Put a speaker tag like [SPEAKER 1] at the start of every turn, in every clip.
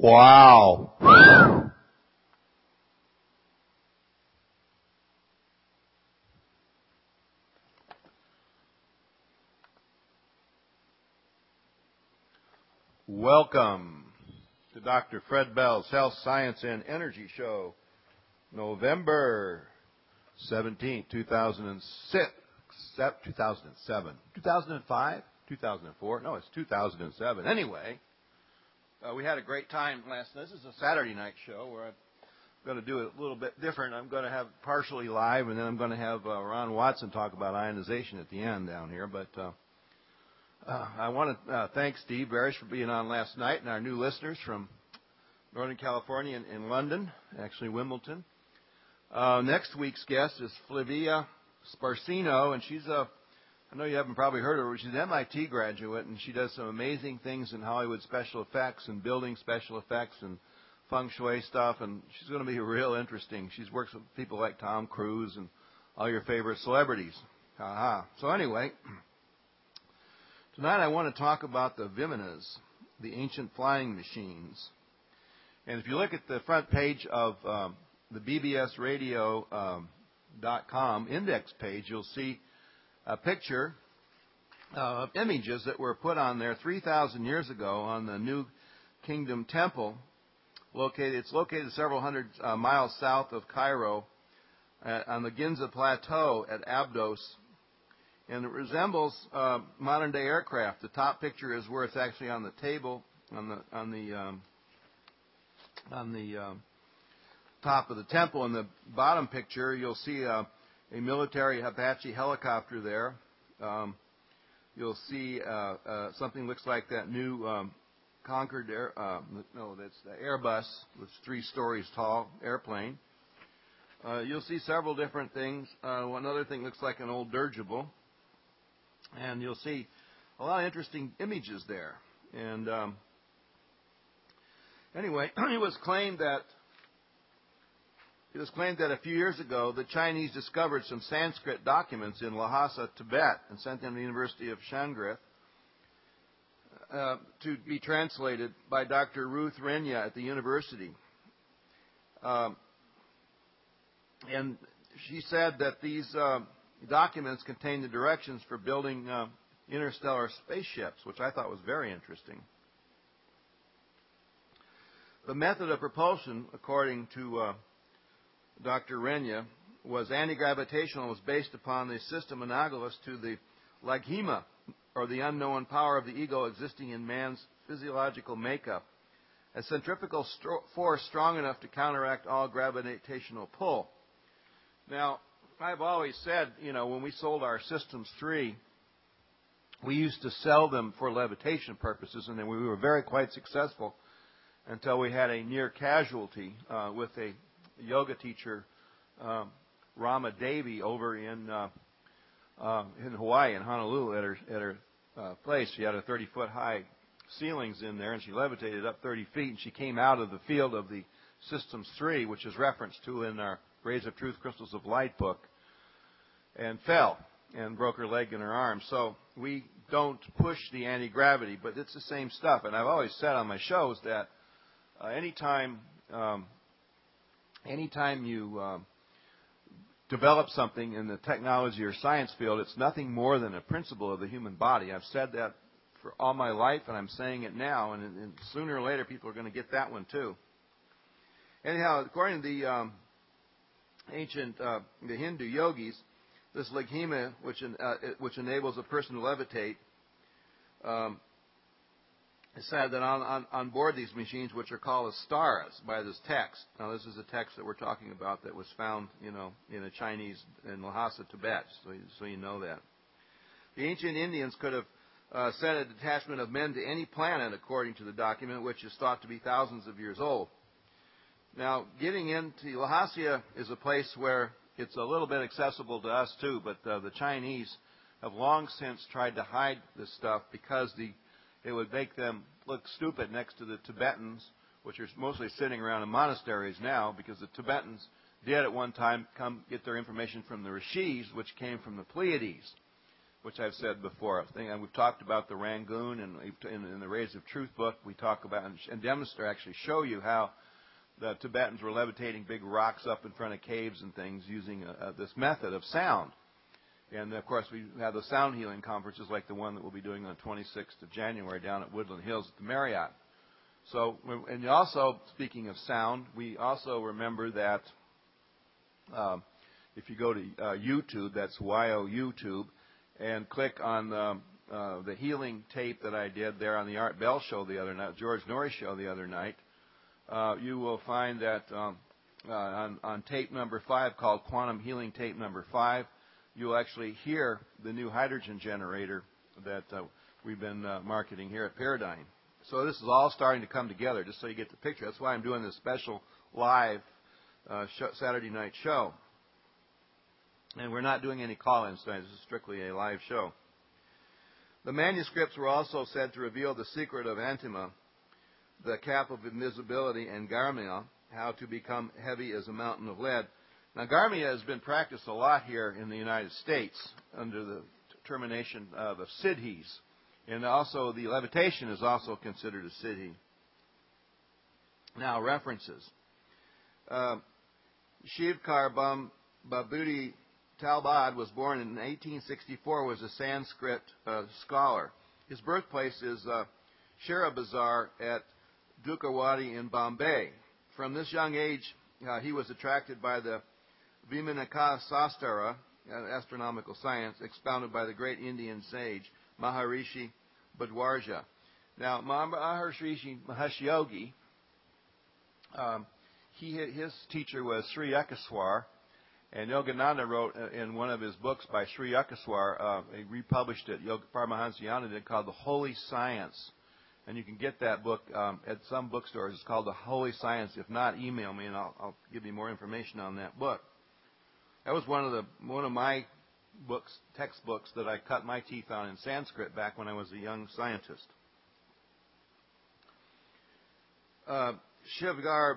[SPEAKER 1] Wow. Welcome to Dr. Fred Bell's Health, Science, and Energy Show, November 17, 2006, 2007, 2005, 2004? No, it's 2007. Anyway, we had a great time last night. This is a Saturday night show where I'm going to do it a little bit different. I'm going to have partially live, and then I'm going to have Ron Watson talk about ionization at the end down here. But I want to thank Steve Barish for being on last night and our new listeners from Northern California and in London, actually Wimbledon. Next week's guest is Flavia Sparcino, and she's I know you haven't probably heard of her. She's an MIT graduate, and she does some amazing things in Hollywood special effects and building special effects and feng shui stuff, and she's going to be real interesting. She's works with people like Tom Cruise and all your favorite celebrities. So anyway, tonight I want to talk about the Vimanas, the ancient flying machines. And if you look at the front page of the bbsradio.com index page, you'll see a picture of images that were put on there 3,000 years ago on the New Kingdom Temple. It's located several hundred miles south of Cairo on the Ginza Plateau at Abdos. And it resembles modern-day aircraft. The top picture is where it's actually on the table, on the top of the temple. In the bottom picture, you'll see a military Apache helicopter there. You'll see something looks like that new Concorde that's the Airbus, which is 3 stories tall airplane. You'll see several different things. One other thing looks like an old dirigible. And you'll see a lot of interesting images there. And anyway, it was claimed that a few years ago the Chinese discovered some Sanskrit documents in Lhasa, Tibet, and sent them to the University of Shandong to be translated by Dr. Ruth Renya at the university. And she said that these documents contain the directions for building interstellar spaceships, which I thought was very interesting. The method of propulsion, according to Dr. Renya, was anti-gravitational, was based upon the system analogous to the Laghima, or the unknown power of the ego existing in man's physiological makeup, a centrifugal force strong enough to counteract all gravitational pull. Now, I've always said, when we sold our Systems 3, we used to sell them for levitation purposes, and then we were quite successful until we had a near casualty with a yoga teacher, Rama Devi, over in Hawaii, in Honolulu, at her place. She had a 30-foot high ceilings in there, and she levitated up 30 feet, and she came out of the field of the Systems 3, which is referenced to in our Rays of Truth, Crystals of Light book, and fell and broke her leg and her arm. So we don't push the anti-gravity, but it's the same stuff. And I've always said on my shows that anytime you develop something in the technology or science field, it's nothing more than a principle of the human body. I've said that for all my life, and I'm saying it now, and sooner or later people are going to get that one too. Anyhow, according to the ancient the Hindu yogis, this Laghima, which enables a person to levitate, it said that on board these machines, which are called as stars by this text. Now, this is a text that we're talking about that was found, in a Chinese, in Lhasa, Tibet, so you know that. The ancient Indians could have sent a detachment of men to any planet, according to the document, which is thought to be thousands of years old. Now, getting into Lhasa is a place where it's a little bit accessible to us, too, but the Chinese have long since tried to hide this stuff because it would make them look stupid next to the Tibetans, which are mostly sitting around in monasteries now, because the Tibetans did at one time come get their information from the Rishis, which came from the Pleiades. which I've said before. And we've talked about the Rangoon, and in the Rays of Truth book, we talk about and demonstrate, actually show you how the Tibetans were levitating big rocks up in front of caves and things using this method of sound. And, of course, we have the sound healing conferences like the one that we'll be doing on the 26th of January down at Woodland Hills at the Marriott. So, and also, speaking of sound, we also remember that if you go to YouTube, that's YouTube, and click on the healing tape that I did there on the Art Bell show the other night, George Norrie show the other night, you will find that on tape number 5, called Quantum Healing Tape number 5, you'll actually hear the new hydrogen generator that we've been marketing here at Paradigm. So this is all starting to come together, just so you get the picture. That's why I'm doing this special live Saturday night show. And we're not doing any call-ins tonight. This is strictly a live show. The manuscripts were also said to reveal the secret of Antima, the cap of invisibility, and Garmia, how to become heavy as a mountain of lead. Now, Garmia has been practiced a lot here in the United States under the termination of siddhis. And also, the levitation is also considered a siddhi. Now, references. Shivkar Babudi Talbad was born in 1864, was a Sanskrit scholar. His birthplace is Shira Bazar at Dukarwadi in Bombay. From this young age, he was attracted by the Vimanaka Sastara, astronomical science, expounded by the great Indian sage Maharishi Bhardwaja. Now, Maharishi Mahesh Yogi, his teacher was Sri Akaswar, and Yogananda wrote in one of his books by Sri Akaswar, he republished it, Paramahansa Yogananda did, called The Holy Science. And you can get that book at some bookstores. It's called The Holy Science. If not, email me and I'll give you more information on that book. That was one of my books, textbooks, that I cut my teeth on in Sanskrit back when I was a young scientist. Shivgar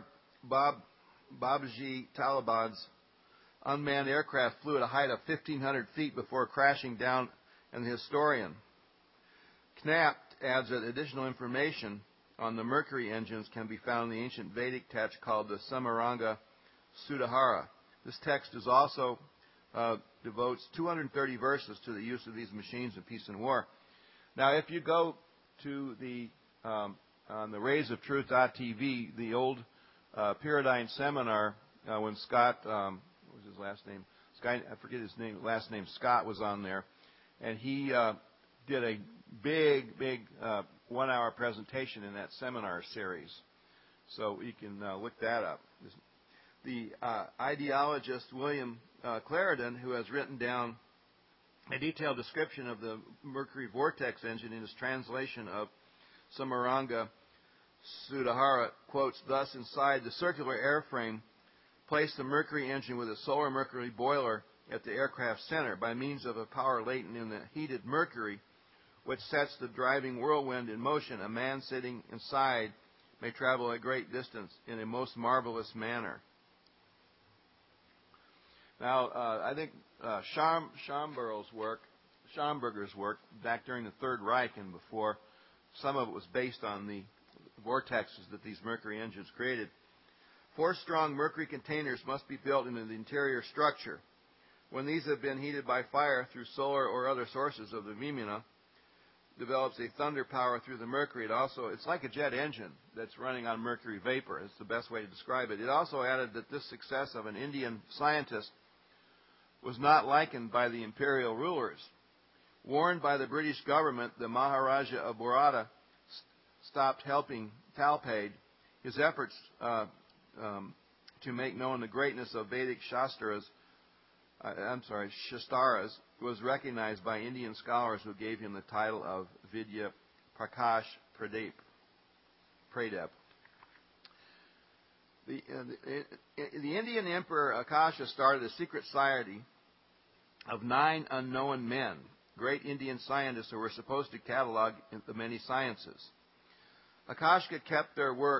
[SPEAKER 1] Babji Talabad's unmanned aircraft flew at a height of 1,500 feet before crashing down, and the historian Knapp adds that additional information on the Mercury engines can be found in the ancient Vedic text called the Samaranga Sudhara. This text is also devotes 230 verses to the use of these machines in peace and war. Now, if you go to the on the Rays of Truth.tv, the old Paradigm seminar when Scott, what was his last name? I forget his name. Last name Scott was on there, and he did a big 1-hour presentation in that seminar series. So you can look that up. The ideologist William Clarendon, who has written down a detailed description of the Mercury vortex engine in his translation of Samaranga Sudhara, quotes, thus, inside the circular airframe, place the Mercury engine with a solar Mercury boiler at the aircraft center by means of a power latent in the heated Mercury, which sets the driving whirlwind in motion. A man sitting inside may travel a great distance in a most marvelous manner. Now, I think Schomburger's work back during the Third Reich and before, some of it was based on the vortexes that these Mercury engines created. 4 strong Mercury containers must be built into the interior structure. When these have been heated by fire through solar or other sources of the Vimana, develops a thunder power through the Mercury. It's like a jet engine that's running on mercury vapor. It's the best way to describe it. It also added that this success of an Indian scientist was not likened by the imperial rulers. Warned by the British government, the Maharaja of Baroda stopped helping Talpade. His efforts to make known the greatness of Vedic Shastaras was recognized by Indian scholars who gave him the title of Vidya Prakash Pradip. The Indian Emperor Akasha started a secret society of 9 unknown men, great Indian scientists who were supposed to catalog the many sciences. Akasha kept their work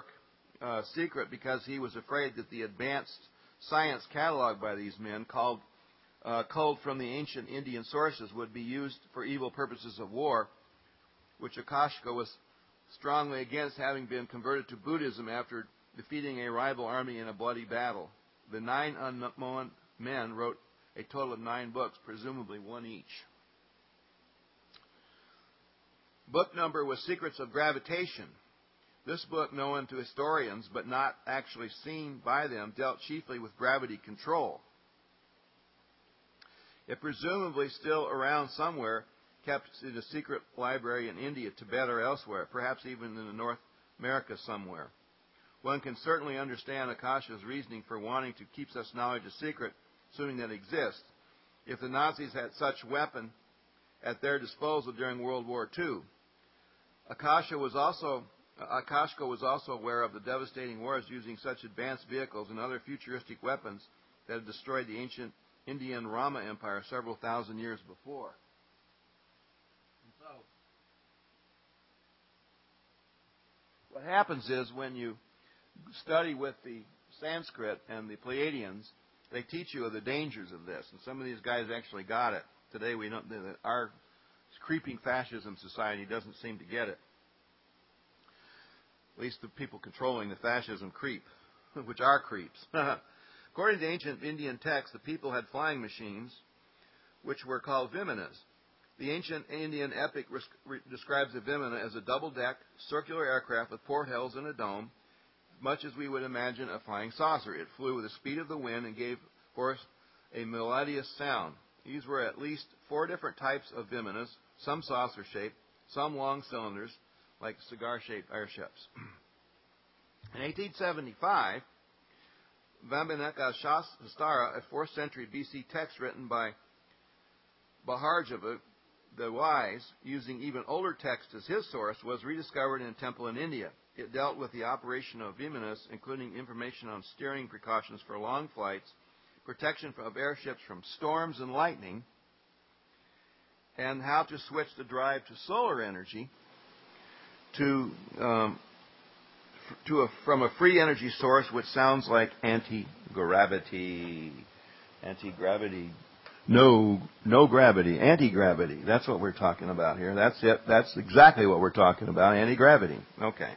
[SPEAKER 1] secret because he was afraid that the advanced science cataloged by these men, called culled from the ancient Indian sources would be used for evil purposes of war, which Akashka was strongly against, having been converted to Buddhism after defeating a rival army in a bloody battle. The 9 unknown men wrote a total of 9 books, presumably one each. Book number was Secrets of Gravitation. This book, known to historians but not actually seen by them, dealt chiefly with gravity control. It presumably still around somewhere, kept in a secret library in India, Tibet, or elsewhere, perhaps even in North America somewhere. One can certainly understand Akasha's reasoning for wanting to keep such knowledge a secret, assuming that it exists. If the Nazis had such weapon at their disposal during World War II, Akashka was also aware of the devastating wars using such advanced vehicles and other futuristic weapons that had destroyed the ancient Indian Rama Empire several thousand years before. And so, what happens is when you study with the Sanskrit and the Pleiadians, they teach you of the dangers of this. And some of these guys actually got it. Today, we know that our creeping fascism society doesn't seem to get it. At least the people controlling the fascism creep, which are creeps. According to ancient Indian texts, the people had flying machines, which were called vimanas. The ancient Indian epic describes a vimana as a double-decked, circular aircraft with portholes and a dome, much as we would imagine a flying saucer. It flew with the speed of the wind and gave forth a melodious sound. These were at least 4 different types of vimanas, some saucer-shaped, some long cylinders, like cigar-shaped airships. In 1875, Vambaneka Shastara, a 4th century BC text written by Bhargava the Wise, using even older text as his source, was rediscovered in a temple in India. It dealt with the operation of vimanas, including information on steering precautions for long flights, protection of airships from storms and lightning, and how to switch the drive to solar energy from a free energy source, which sounds like anti-gravity. Anti-gravity. No gravity. Anti-gravity. That's what we're talking about here. That's it. That's exactly what we're talking about. Anti-gravity. Okay.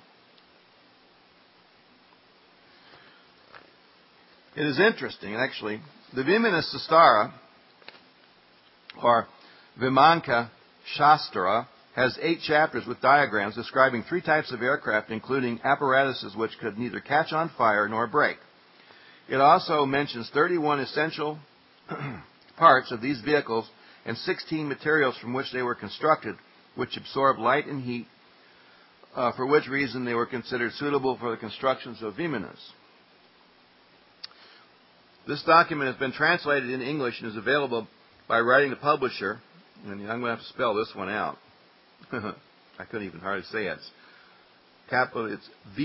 [SPEAKER 1] It is interesting, actually. The Vimana Sastara, or Vimanka Shastra, has 8 chapters with diagrams describing 3 types of aircraft, including apparatuses which could neither catch on fire nor break. It also mentions 31 essential parts of these vehicles and 16 materials from which they were constructed, which absorb light and heat, for which reason they were considered suitable for the constructions of vimanas. This document has been translated into English and is available by writing the publisher, and I'm going to have to spell this one out. I couldn't even hardly say it. It's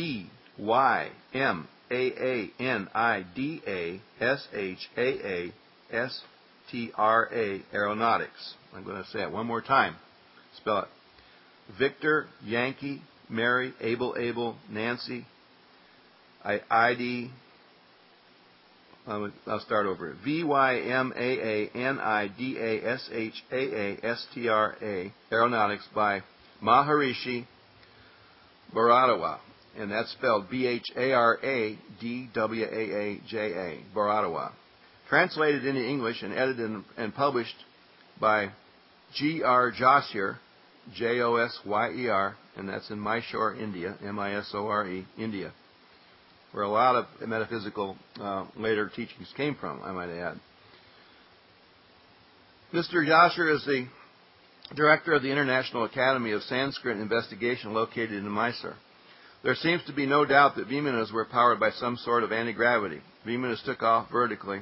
[SPEAKER 1] VYMANIDASHAASTRA Aeronautics. I'm going to say it one more time. Spell it. Victor, Yankee, Mary, Abel, Nancy, ID. I'll start over. VYMANIDASHAASTRA Aeronautics by Maharishi Bharadwaj, and that's spelled BHARADWAAJA, Bharadwaj. Translated into English and edited and published by G.R. Josyer, Josyer, and that's in Mysore, India, Misore, India, where a lot of metaphysical later teachings came from, I might add. Mr. Josyer is the director of the International Academy of Sanskrit Investigation located in Mysore. There seems to be no doubt that vimanas were powered by some sort of anti-gravity. Vimanas took off vertically.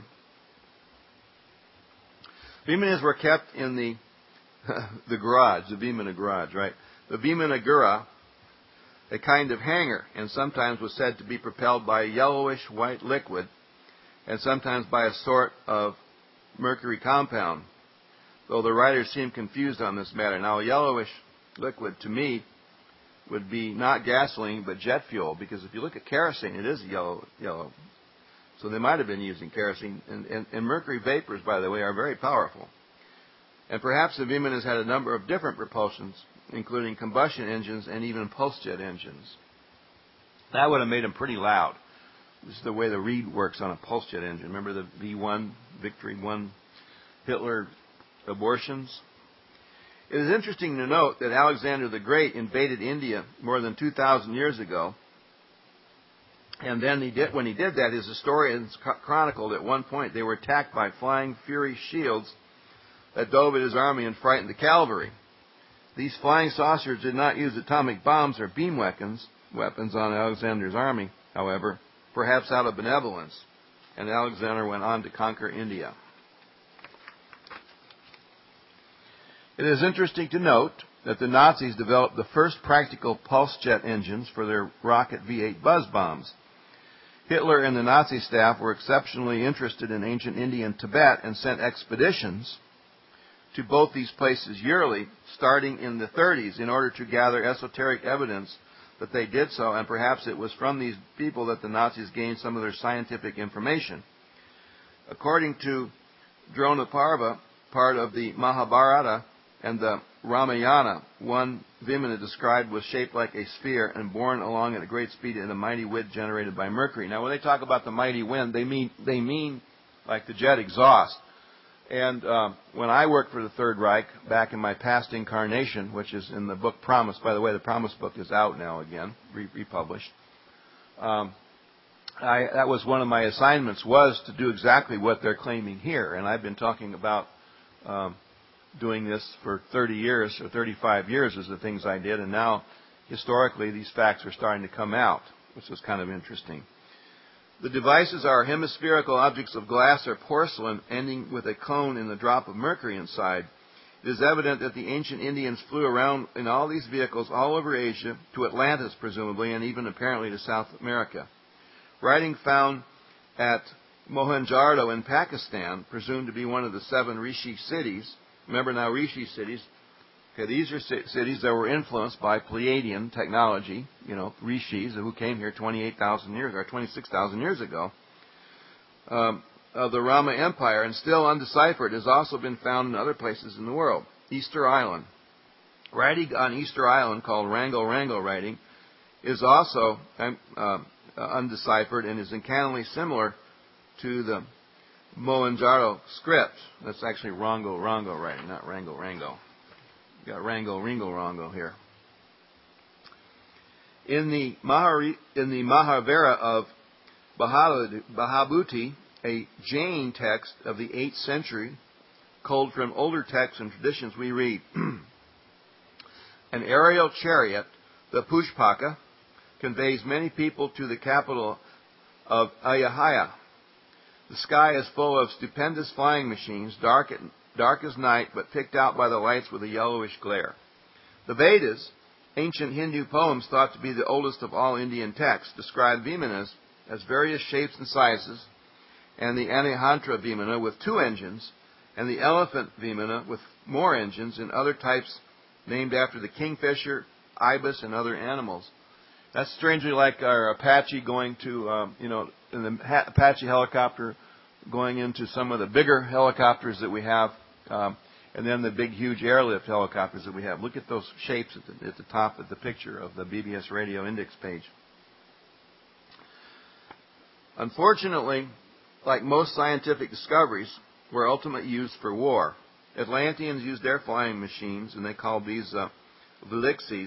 [SPEAKER 1] Vimanas were kept in the garage, the Vimana garage, right? The Vimana Gura, a kind of hangar, and sometimes was said to be propelled by a yellowish-white liquid, and sometimes by a sort of mercury compound, though the writers seem confused on this matter. Now, a yellowish liquid, to me, would be not gasoline, but jet fuel, because if you look at kerosene, it is yellow. So they might have been using kerosene. And mercury vapors, by the way, are very powerful. And perhaps the Vimanas had a number of different propulsions, including combustion engines and even pulse jet engines. That would have made them pretty loud. This is the way the reed works on a pulse jet engine. Remember the V1, Victory 1 Hitler abortions? It is interesting to note that Alexander the Great invaded India more than 2,000 years ago. And then when he did that, his historians chronicled at one point they were attacked by flying fury shields that dove at his army and frightened the cavalry. These flying saucers did not use atomic bombs or beam weapons on Alexander's army, however, perhaps out of benevolence, and Alexander went on to conquer India. It is interesting to note that the Nazis developed the first practical pulse jet engines for their rocket V-8 buzz bombs. Hitler and the Nazi staff were exceptionally interested in ancient India and Tibet and sent expeditions to both these places yearly, starting in the 30s, in order to gather esoteric evidence that they did so, and perhaps it was from these people that the Nazis gained some of their scientific information. According to Dronaparva, part of the Mahabharata and the Ramayana, one Vimana described was shaped like a sphere and borne along at a great speed in a mighty wind generated by Mercury. Now, when they talk about the mighty wind, they mean like the jet exhaust. And when I worked for the Third Reich, back in my past incarnation, which is in the book Promise, by the way, the Promise book is out now again, republished. That was one of my assignments, was to do exactly what they're claiming here. And I've been talking about doing this for 30 years or 35 years is the things I did. And now, historically, these facts are starting to come out, which is kind of interesting. The devices are hemispherical objects of glass or porcelain ending with a cone in the drop of mercury inside. It is evident that the ancient Indians flew around in all these vehicles all over Asia, to Atlantis presumably, and even apparently to South America. Writing found at Mohenjo-daro in Pakistan, presumed to be one of the 7 Rishi cities. Remember now, Rishi cities. Okay, these are cities that were influenced by Pleiadian technology, rishis who came here 28,000 years or 26,000 years ago, of the Rama Empire, and still undeciphered, has also been found in other places in the world. Easter Island. Writing on Easter Island, called Wrangle writing, is also undeciphered and is uncannily similar to the Mohenjo-daro script. That's actually Rongo writing, not Rango. Got Rango, Ringo, Rongo here. In the Mahavira of Bahabhuti, a Jain text of the 8th century, culled from older texts and traditions, we read, an aerial chariot, the Pushpaka, conveys many people to the capital of Ayodhya. The sky is full of stupendous flying machines, dark as night, but picked out by the lights with a yellowish glare. The Vedas, ancient Hindu poems thought to be the oldest of all Indian texts, describe Vimanas as various shapes and sizes, and the Anihantra Vimana with 2 engines, and the elephant Vimana with more engines, and other types named after the kingfisher, ibis, and other animals. That's strangely like our Apache going to, in the Apache helicopter going into some of the bigger helicopters that we have, and then the big, huge airlift helicopters that we have. Look at those shapes at the top of the picture of the BBS Radio Index page. Unfortunately, like most scientific discoveries, were ultimately used for war. Atlanteans used their flying machines, and they called these Velixi,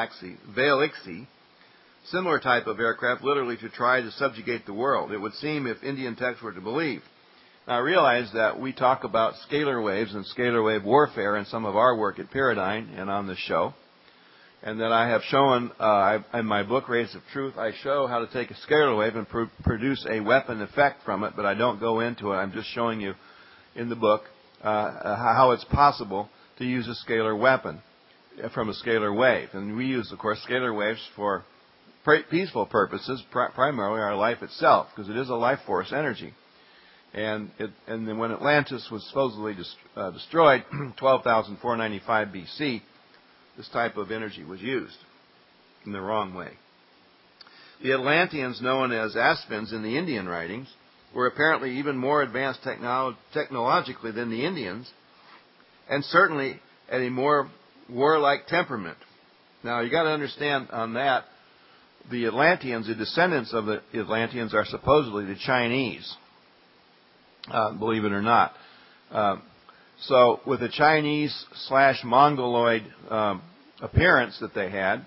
[SPEAKER 1] similar type of aircraft, literally to try to subjugate the world. It would seem, if Indian texts were to believe. Now, I realize that we talk about scalar waves and scalar wave warfare in some of our work at Paradigm and on this show, and that I have shown in my book, Rays of Truth, I show how to take a scalar wave and produce a weapon effect from it, but I don't go into it. I'm just showing you in the book how it's possible to use a scalar weapon from a scalar wave. And we use, of course, scalar waves for peaceful purposes, primarily our life itself, because it is a life force energy. And then when Atlantis was supposedly destroyed, 12,495 BC, this type of energy was used in the wrong way. The Atlanteans, known as Aspins in the Indian writings, were apparently even more advanced technologically than the Indians, and certainly at a more warlike temperament. Now, you got to understand on that, the Atlanteans, the descendants of the Atlanteans, are supposedly the Chinese, believe it or not. So, with the Chinese/Mongoloid appearance that they had,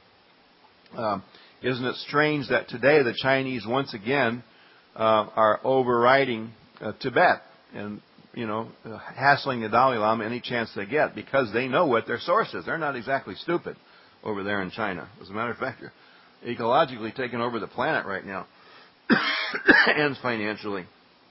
[SPEAKER 1] isn't it strange that today the Chinese once again are overriding Tibet and, hassling the Dalai Lama any chance they get because they know what their source is. They're not exactly stupid over there in China. As a matter of fact, they're ecologically taking over the planet right now and financially.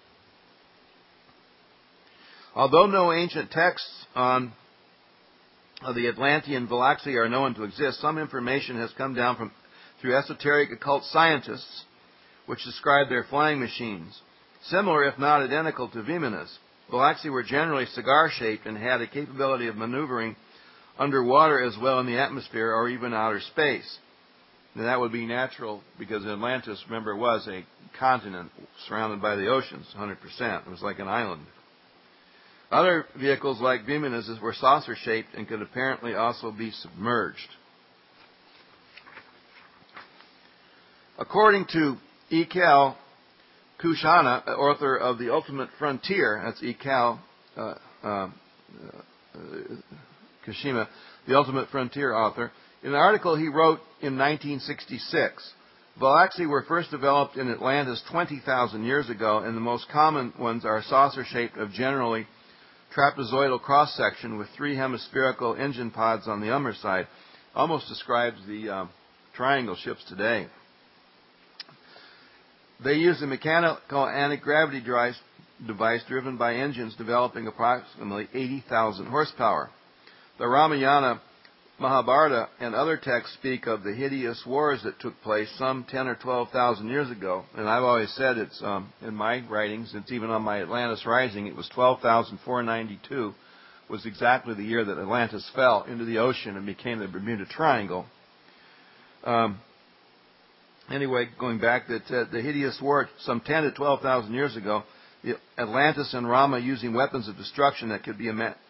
[SPEAKER 1] Although no ancient texts on the Atlantean galaxy are known to exist, some information has come down through esoteric occult scientists which describe their flying machines. Similar, if not identical, to Vimanas, galaxy were generally cigar-shaped and had a capability of maneuvering underwater as well in the atmosphere or even outer space. Now, that would be natural because Atlantis, remember, was a continent surrounded by the oceans, 100%. It was like an island. Other vehicles like Vimanas were saucer-shaped and could apparently also be submerged. According to Ekal Kushana, author of The Ultimate Frontier, that's Ekal Kushima, The Ultimate Frontier author, in an article he wrote in 1966, Galaxy were first developed in Atlantis 20,000 years ago, and the most common ones are saucer-shaped of generally trapezoidal cross-section with 3 hemispherical engine pods on the underside. Almost describes the triangle ships today. They used a mechanical anti-gravity device driven by engines developing approximately 80,000 horsepower. The Ramayana, Mahabharata, and other texts speak of the hideous wars that took place some 10 or 12,000 years ago. And I've always said it's, in my writings, it's even on my Atlantis Rising, it was 12,492 was exactly the year that Atlantis fell into the ocean and became the Bermuda Triangle. Anyway, going back, that the hideous war some 10 to 12,000 years ago, Atlantis and Rama using weapons of destruction that could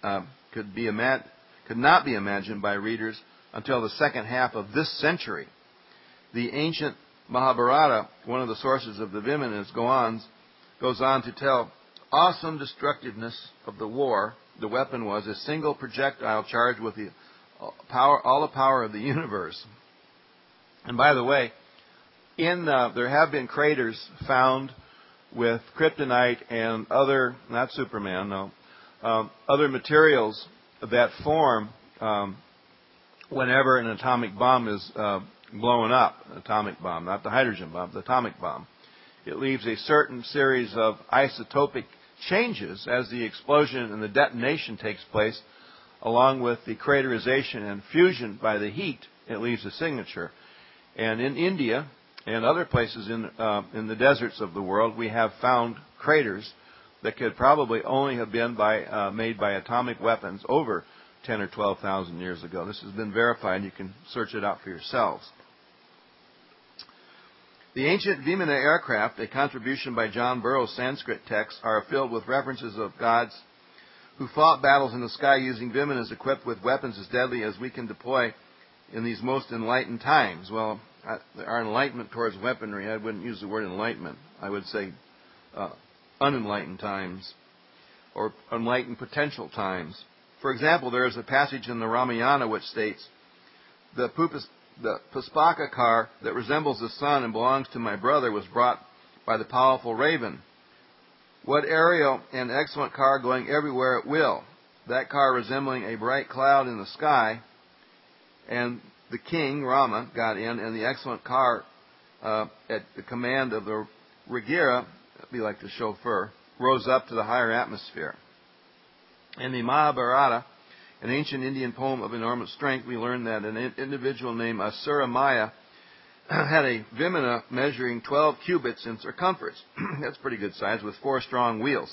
[SPEAKER 1] not be imagined by readers until the second half of this century. The ancient Mahabharata, one of the sources of the Vimanas, goes on to tell awesome destructiveness of the war. The weapon was a single projectile charged with all the power of the universe. And by the way, there have been craters found with kryptonite and other, not Superman, no, other materials that form whenever an atomic bomb is blown up. An atomic bomb, not the hydrogen bomb, the atomic bomb. It leaves a certain series of isotopic changes as the explosion and the detonation takes place, along with the craterization and fusion by the heat. It leaves a signature. And in India and other places in the deserts of the world, we have found craters that could probably only have been made by atomic weapons over 10 or 12,000 years ago. This has been verified. You can search it out for yourselves. The ancient Vimana aircraft, a contribution by John Burroughs' Sanskrit texts, are filled with references of gods who fought battles in the sky using Vimanas equipped with weapons as deadly as we can deploy in these most enlightened times. Well, our enlightenment towards weaponry, I wouldn't use the word enlightenment. I would say unenlightened times, or enlightened potential times. For example, there is a passage in the Ramayana which states, the Puspaka car that resembles the sun and belongs to my brother was brought by the powerful raven. What aerial and excellent car going everywhere at will, that car resembling a bright cloud in the sky, and the king, Rama, got in, and the excellent car at the command of the Ragira, be like the chauffeur, rose up to the higher atmosphere. In the Mahabharata, an ancient Indian poem of enormous strength, we learn that an individual named Asura Maya had a Vimana measuring 12 cubits in circumference. That's pretty good size, with 4 strong wheels.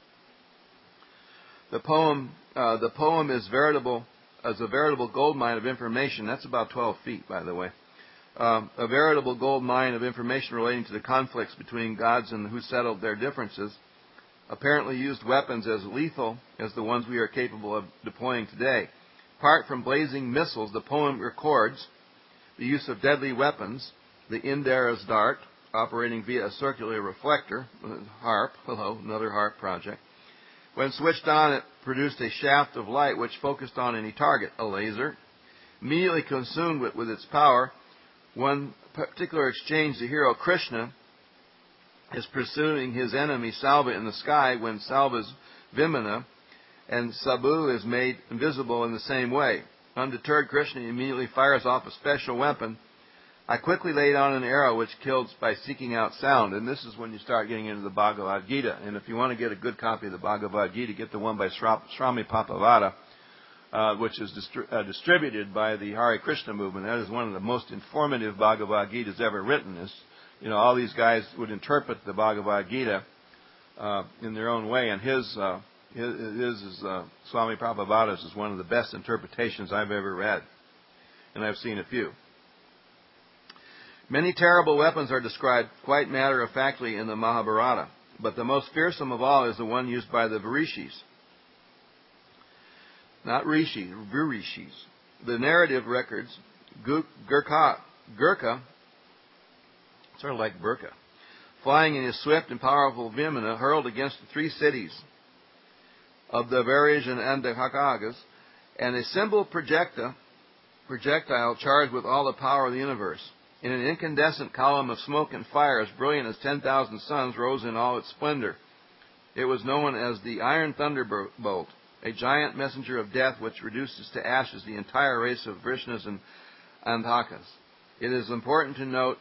[SPEAKER 1] The poem is a veritable gold mine of information. That's about 12 feet, by the way. a veritable gold mine of information relating to the conflicts between gods and who settled their differences, apparently used weapons as lethal as the ones we are capable of deploying today. Apart from blazing missiles, the poem records the use of deadly weapons, the Indara's dart, operating via a circular reflector, HARP, another HARP project. When switched on, it produced a shaft of light which focused on any target, a laser. Immediately consumed with its power, one particular exchange, the hero Krishna is pursuing his enemy Salva in the sky when Salva's Vimana and Sabu is made invisible in the same way. Undeterred, Krishna immediately fires off a special weapon. I quickly laid on an arrow which kills by seeking out sound. And this is when you start getting into the Bhagavad Gita. And if you want to get a good copy of the Bhagavad Gita, get the one by Swami Papavada, which is distributed by the Hare Krishna movement. That is one of the most informative Bhagavad Gitas ever written. All these guys would interpret the Bhagavad Gita in their own way, and his is Swami Prabhupada's is one of the best interpretations I've ever read, and I've seen a few. Many terrible weapons are described quite matter-of-factly in the Mahabharata, but the most fearsome of all is the one used by the Vrishis. Not Rishi, Vrishis. The narrative records, Gurkha, sort of like Burka, flying in his swift and powerful Vimana, hurled against the three cities of the Varaj and Andhakagas, and a simple projectile charged with all the power of the universe. In an incandescent column of smoke and fire as brilliant as 10,000 suns rose in all its splendor. It was known as the Iron Thunderbolt, a giant messenger of death which reduces to ashes the entire race of Vrishnas and Andhakas. It is important to note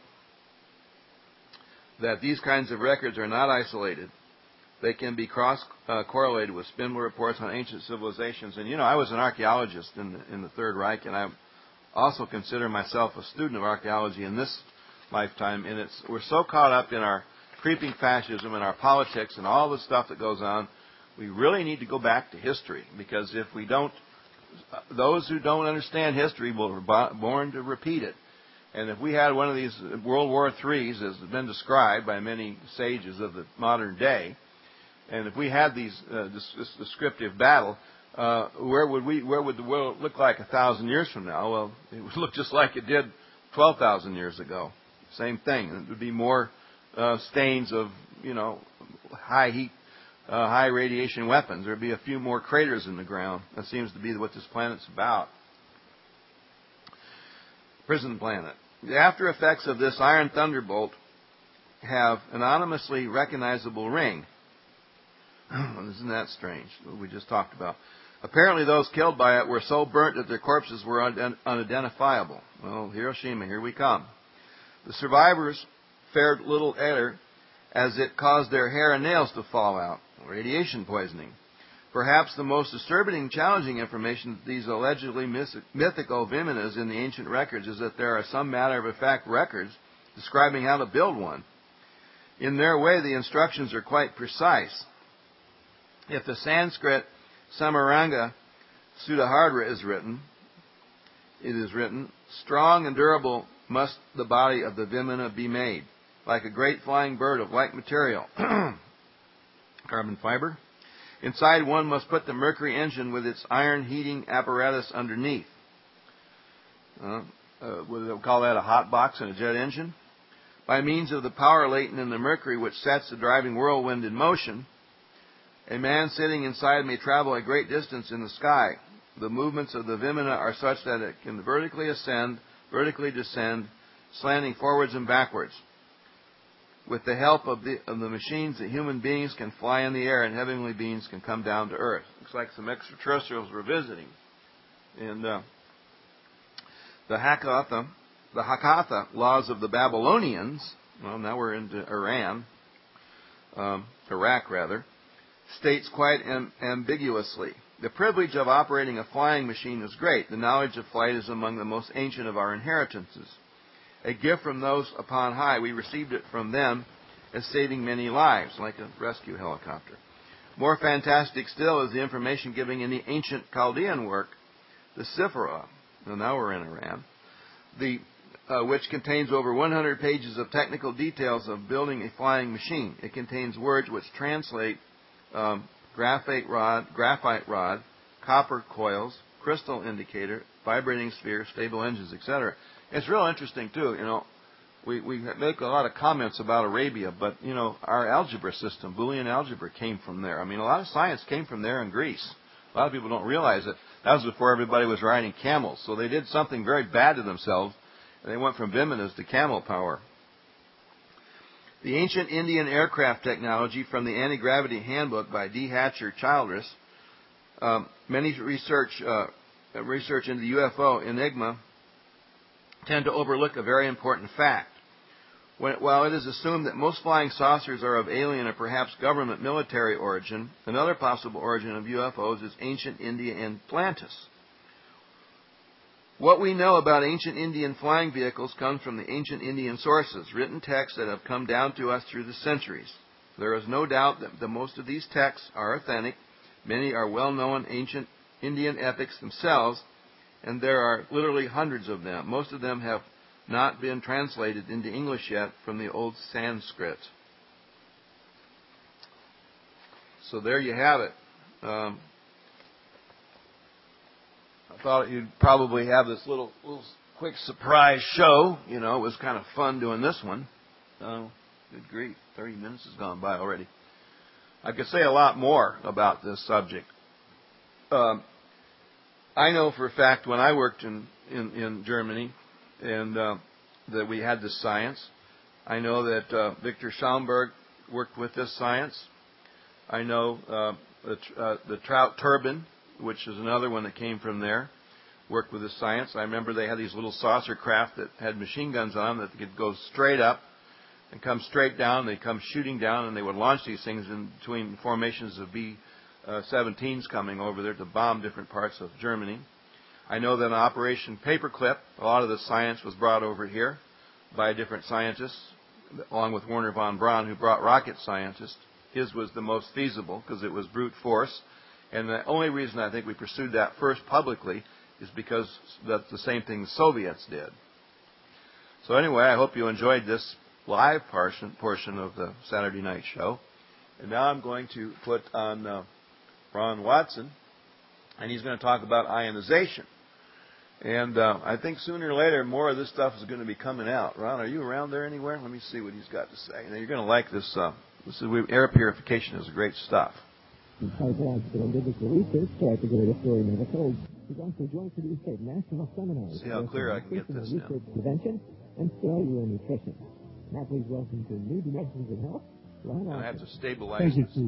[SPEAKER 1] that these kinds of records are not isolated. They can be cross-correlated with Spindler reports on ancient civilizations. And, I was an archaeologist in the Third Reich, and I also consider myself a student of archaeology in this lifetime. And we're so caught up in our creeping fascism and our politics and all the stuff that goes on, we really need to go back to history. Because if we don't, those who don't understand history will be born to repeat it. And if we had one of these World War IIIs, as has been described by many sages of the modern day, and if we had this descriptive battle, where would the world look like 1,000 years from now? Well, it would look just like it did 12,000 years ago. Same thing. It would be more stains of, high heat, high radiation weapons. There would be a few more craters in the ground. That seems to be what this planet's about. Prison planet. The after effects of this iron thunderbolt have an anonymously recognizable ring. Isn't that strange? What we just talked about. Apparently those killed by it were so burnt that their corpses were unidentifiable. Well, Hiroshima, here we come. The survivors fared little better as it caused their hair and nails to fall out. Radiation poisoning. Perhaps the most disturbing and challenging information that these allegedly mythical Vimanas in the ancient records is that there are some matter-of-fact records describing how to build one. In their way, the instructions are quite precise. If the Sanskrit Samaranga Sudhahardra is written, it is written, strong and durable must the body of the Vimana be made, like a great flying bird of like material. Carbon fiber. Inside one must put the mercury engine with its iron heating apparatus underneath. We'll call that a hot box and a jet engine. By means of the power latent in the mercury which sets the driving whirlwind in motion, a man sitting inside may travel a great distance in the sky. The movements of the Vimana are such that it can vertically ascend, vertically descend, slanting forwards and backwards. With the help of the machines, the human beings can fly in the air and heavenly beings can come down to earth. Looks like some extraterrestrials were visiting. And the Hakatha laws of the Babylonians, well, now we're into Iraq rather, states quite ambiguously, the privilege of operating a flying machine is great. The knowledge of flight is among the most ancient of our inheritances. A gift from those upon high, we received it from them as saving many lives, like a rescue helicopter. More fantastic still is the information given in the ancient Chaldean work, the Sephirah. Well, now we're in Iran. The which contains over 100 pages of technical details of building a flying machine. It contains words which translate graphite rod, copper coils, crystal indicator, vibrating sphere, stable engines, etc. It's real interesting, too. You know, we make a lot of comments about Arabia, but, you know, our algebra system, Boolean algebra, came from there. I mean, a lot of science came from there in Greece. A lot of people don't realize it. That was before everybody was riding camels. So they did something very bad to themselves, and they went from Vimanas to camel power. The Ancient Indian Aircraft Technology from the Anti-Gravity Handbook by D. Hatcher Childress. Many research into the UFO enigma tend to overlook a very important fact. While it is assumed that most flying saucers are of alien or perhaps government military origin, another possible origin of UFOs is ancient India and Atlantis. What we know about ancient Indian flying vehicles comes from the ancient Indian sources, written texts that have come down to us through the centuries. There is no doubt that most of these texts are authentic. Many are well-known ancient Indian epics themselves, and there are literally hundreds of them. Most of them have not been translated into English yet from the old Sanskrit. So there you have it. I thought you'd probably have this little quick surprise show. You know, it was kind of fun doing this one. Good grief, 30 minutes has gone by already. I could say a lot more about this subject. I know for a fact when I worked in Germany, and that we had this science. I know that Victor Schaumburg worked with this science. I know the Trout turbine, which is another one that came from there, worked with this science. I remember they had these little saucer craft that had machine guns on them that could go straight up and come straight down. They'd come shooting down, and they would launch these things in between formations of B-17s coming over there to bomb different parts of Germany. I know that in Operation Paperclip, a lot of the science was brought over here by different scientists, along with Werner von Braun, who brought rocket scientists. His was the most feasible because it was brute force. And the only reason I think we pursued that first publicly is because that's the same thing the Soviets did. So anyway, I hope you enjoyed this live portion of the Saturday Night Show. And now I'm going to put on Ron Watson, and he's going to talk about ionization. And I think sooner or later more of this stuff is going to be coming out. Ron, are you around there anywhere? Let me see what he's got to say. Now, you're going to like this. Air purification is great stuff.
[SPEAKER 2] Psychological and biblical research tried to get a story never told. He's also joined for the state national seminars.
[SPEAKER 1] See how clear I can get this now.
[SPEAKER 2] Research prevention and cellular nutrition. Now please welcome to New Dimensions of Health, Ron Watson.
[SPEAKER 1] I have to stabilize this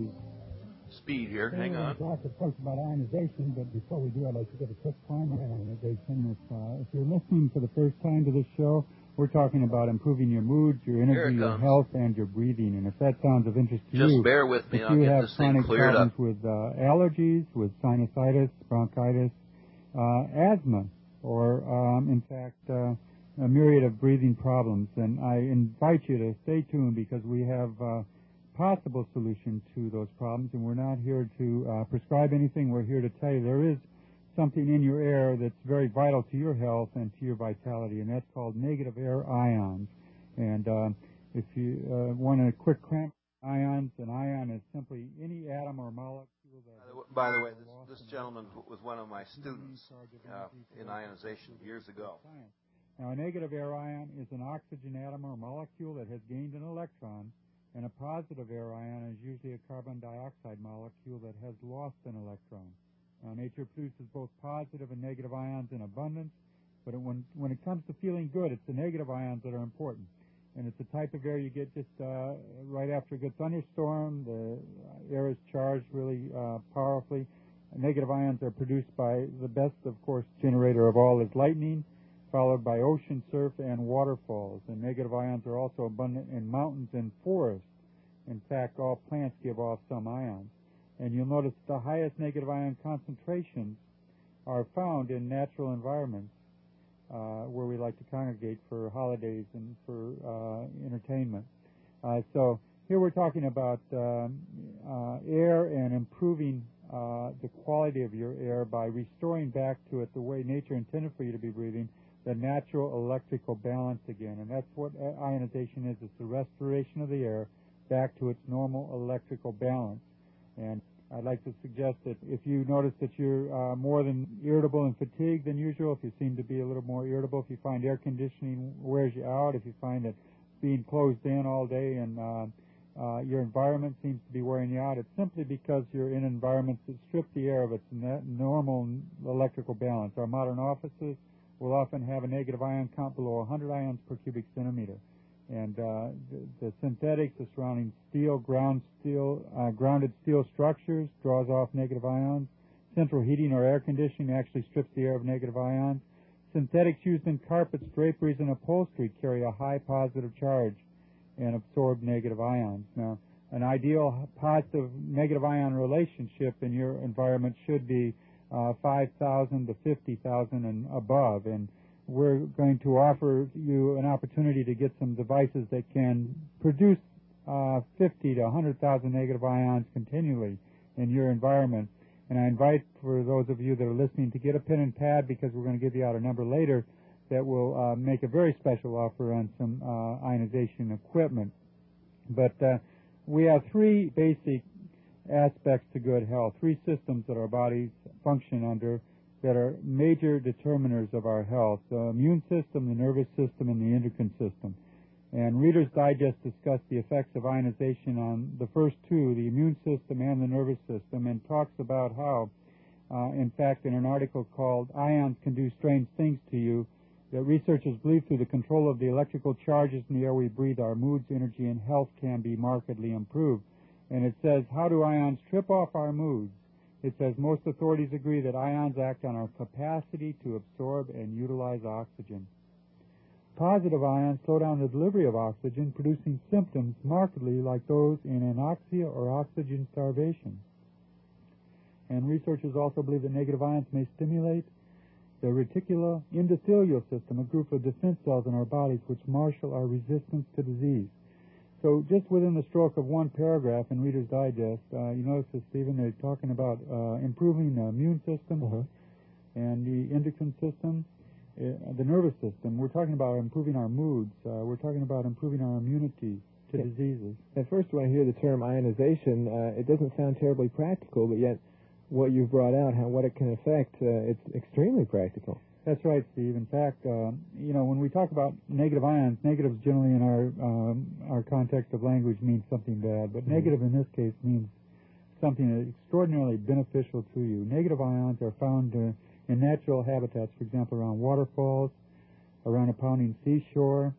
[SPEAKER 1] speed here. Hang on.
[SPEAKER 3] We'll talk, of course, about ionization, but before we do, I'd like to give a quick primer on ionization. If you're listening for the first time to this show, we're talking about improving your mood, your energy, your health, and your breathing. And if that sounds of interest to you,
[SPEAKER 1] just bear with me. I'll get this thing cleared up.
[SPEAKER 3] If you have chronic problems with allergies, with sinusitis, bronchitis, asthma, or, in fact, a myriad of breathing problems, then I invite you to stay tuned because we have possible solution to those problems, and we're not here to prescribe anything. We're here to tell you there is something in your air that's very vital to your health and to your vitality, and that's called negative air ions. And if you want a quick cramp ions, an ion is simply any atom or molecule that...
[SPEAKER 1] By the way, this gentleman was one of my students in ionization years ago.
[SPEAKER 3] Now, a negative air ion is an oxygen atom or molecule that has gained an electron, and a positive air ion is usually a carbon dioxide molecule that has lost an electron. Now, nature produces both positive and negative ions in abundance, but when it comes to feeling good, it's the negative ions that are important. And it's the type of air you get just right after a good thunderstorm. The air is charged really powerfully. Negative ions are produced by the best, of course, generator of all is lightning, followed by ocean surf and waterfalls. And negative ions are also abundant in mountains and forests. In fact, all plants give off some ions. And you'll notice the highest negative ion concentrations are found in natural environments where we like to congregate for holidays and for entertainment. So here we're talking about air and improving the quality of your air by restoring back to it the way nature intended for you to be breathing, the natural electrical balance again. And that's what ionization is. It's the restoration of the air back to its normal electrical balance. And I'd like to suggest that if you notice that you're more than irritable and fatigued than usual, if you seem to be a little more irritable, if you find air conditioning wears you out, if you find that being closed in all day and your environment seems to be wearing you out, it's simply because you're in environments that strip the air of its normal electrical balance. Our modern offices will often have a negative ion count below 100 ions per cubic centimeter. And the synthetics, the surrounding steel, grounded steel structures draws off negative ions. Central heating or air conditioning actually strips the air of negative ions. Synthetics used in carpets, draperies, and upholstery carry a high positive charge and absorb negative ions. Now, an ideal positive negative ion relationship in your environment should be 5,000 to 50,000 and above. And we're going to offer you an opportunity to get some devices that can produce 50 to 100,000 negative ions continually in your environment. And I invite, for those of you that are listening, to get a pen and pad, because we're going to give you out a number later that will make a very special offer on some ionization equipment. But we have three basic aspects to good health, three systems that our bodies function under that are major determiners of our health: the immune system, the nervous system, and the endocrine system. And Reader's Digest discussed the effects of ionization on the first two, the immune system and the nervous system, and talks about how, in fact, in an article called "Ions Can Do Strange Things to You," that researchers believe through the control of the electrical charges in the air we breathe, our moods, energy, and health can be markedly improved. And it says, how do ions trip off our moods? It says most authorities agree that ions act on our capacity to absorb and utilize oxygen. Positive ions slow down the delivery of oxygen, producing symptoms markedly like those in anoxia or oxygen starvation. And researchers also believe that negative ions may stimulate the reticuloendothelial system, a group of defense cells in our bodies which marshal our resistance to disease. So just within the stroke of one paragraph in Reader's Digest, you notice that, Stephen, they're talking about improving the immune system and the endocrine system, the nervous system. We're talking about improving our moods. We're talking about improving our immunity to diseases.
[SPEAKER 2] At first, when I hear the term ionization, it doesn't sound terribly practical, but yet what you've brought out, what it can affect, it's extremely practical.
[SPEAKER 3] That's right, Steve. In fact, when we talk about negative ions, negatives generally in our context of language means something bad, but negative in this case means something that's extraordinarily beneficial to you. Negative ions are found in natural habitats, for example, around waterfalls, around a pounding seashore.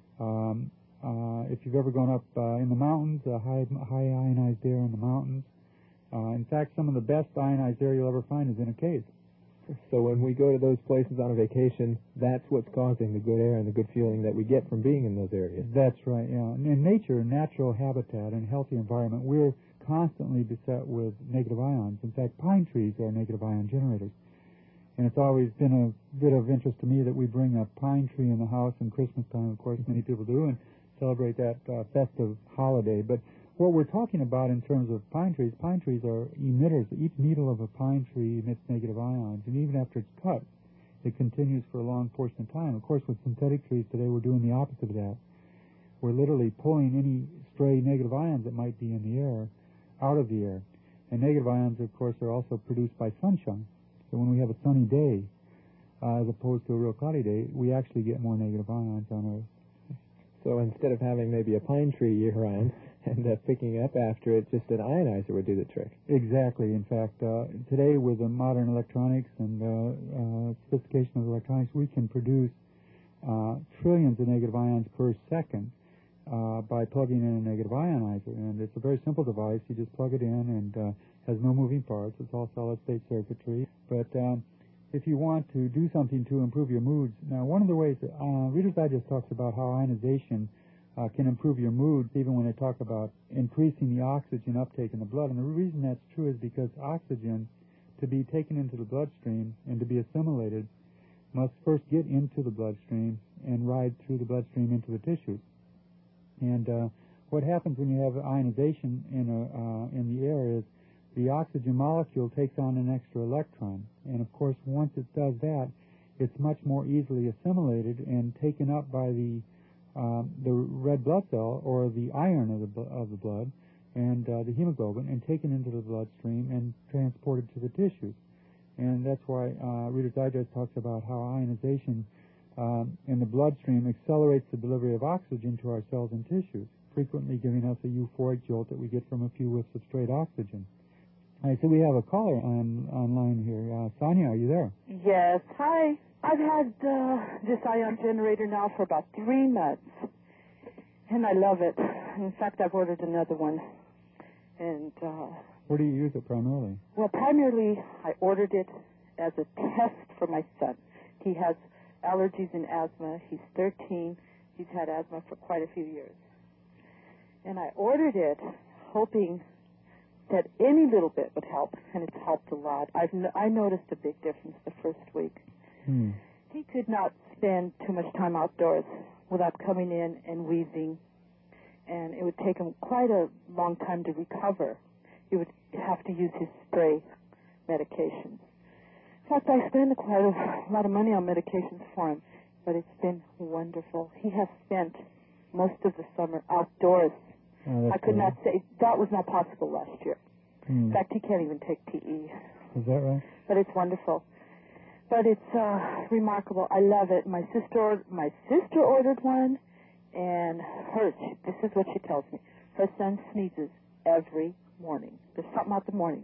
[SPEAKER 3] If you've ever gone up in the mountains, high ionized air in the mountains. In fact, some of the best ionized air you'll ever find is in a cave.
[SPEAKER 2] So when we go to those places on a vacation, that's what's causing the good air and the good feeling that we get from being in those areas.
[SPEAKER 3] That's right, yeah. In nature, natural habitat, and healthy environment, we're constantly beset with negative ions. In fact, pine trees are negative ion generators. And it's always been a bit of interest to me that we bring a pine tree in the house in Christmas time, of course, many people do, and celebrate that festive holiday. But what we're talking about in terms of pine trees are emitters. Each needle of a pine tree emits negative ions, and even after it's cut, it continues for a long portion of time. Of course, with synthetic trees today, we're doing the opposite of that. We're literally pulling any stray negative ions that might be in the air out of the air. And negative ions, of course, are also produced by sunshine. So when we have a sunny day, as opposed to a real cloudy day, we actually get more negative ions on Earth.
[SPEAKER 2] So instead of having maybe a pine tree year round and picking up after it, just an ionizer would do the trick.
[SPEAKER 3] Exactly. In fact, today with the modern electronics and sophistication of electronics, we can produce trillions of negative ions per second by plugging in a negative ionizer. And it's a very simple device. You just plug it in and has no moving parts. It's all solid-state circuitry. But if you want to do something to improve your moods, now one of the ways, Reader's Digest talks about how ionization can improve your moods even when they talk about increasing the oxygen uptake in the blood. And the reason that's true is because oxygen, to be taken into the bloodstream and to be assimilated, must first get into the bloodstream and ride through the bloodstream into the tissues. And what happens when you have ionization in the air is the oxygen molecule takes on an extra electron. And, of course, once it does that, it's much more easily assimilated and taken up by the red blood cell, or the iron of the blood, and the hemoglobin, and taken into the bloodstream and transported to the tissues. And that's why Reader's Digest talks about how ionization in the bloodstream accelerates the delivery of oxygen to our cells and tissues, frequently giving us a euphoric jolt that we get from a few whiffs of straight oxygen. All right, so we have a caller online here. Sonia, are you there?
[SPEAKER 4] Yes. Hi. I've had this ion generator now for about 3 months, and I love it. In fact, I've ordered another one. And
[SPEAKER 3] where do you use it primarily?
[SPEAKER 4] Well, primarily I ordered it as a test for my son. He has allergies and asthma. He's 13. He's had asthma for quite a few years. And I ordered it hoping that any little bit would help, and it's helped a lot. I noticed a big difference the first week. He could not spend too much time outdoors without coming in and wheezing, and it would take him quite a long time to recover. He would have to use his spray medications. In fact, I spend quite a lot of money on medications for him, but it's been wonderful. He has spent most of the summer outdoors.
[SPEAKER 3] Oh,
[SPEAKER 4] I could not say that was not possible last year. In fact, he can't even take PE.
[SPEAKER 3] Is that right?
[SPEAKER 4] But it's wonderful. But it's remarkable. I love it. My sister ordered one, and this is what she tells me. Her son sneezes every morning. There's something about the mornings.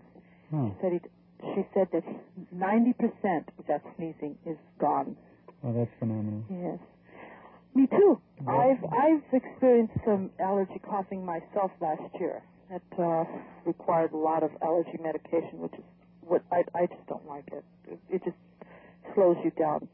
[SPEAKER 4] She said that 90% of that sneezing is gone.
[SPEAKER 3] Oh, that's phenomenal.
[SPEAKER 4] Yes. Me too. I've experienced some allergy coughing myself last year. That required a lot of allergy medication, which is what I just don't like it. It just slows you down.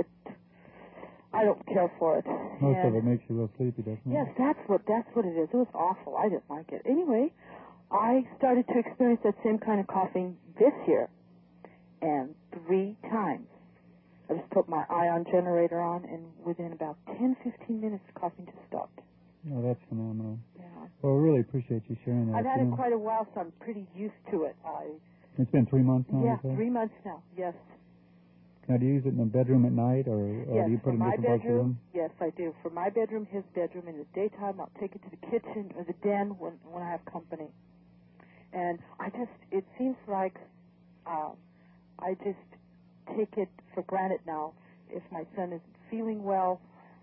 [SPEAKER 4] I don't care for it.
[SPEAKER 3] Most of it makes you a little sleepy, doesn't it?
[SPEAKER 4] Yes, that's what it is. It was awful. I didn't like it. Anyway, I started to experience that same kind of coughing this year, and 3 times. I just put my ion generator on, and within about 10-15 minutes, the coughing just stopped.
[SPEAKER 3] Oh, that's phenomenal.
[SPEAKER 4] Yeah.
[SPEAKER 3] Well, we really appreciate you sharing that.
[SPEAKER 4] I've had it quite a while, so I'm pretty used to it.
[SPEAKER 3] It's been 3 months now?
[SPEAKER 4] Yeah, 3 months now, yes.
[SPEAKER 3] Now, do you use it in the bedroom at night, or
[SPEAKER 4] yes,
[SPEAKER 3] do you put it in different parts of the room?
[SPEAKER 4] Yes, I do. For my bedroom, his bedroom, in the daytime, I'll take it to the kitchen or the den when I have company. And it seems like I just take it for granted now. If my son isn't feeling well,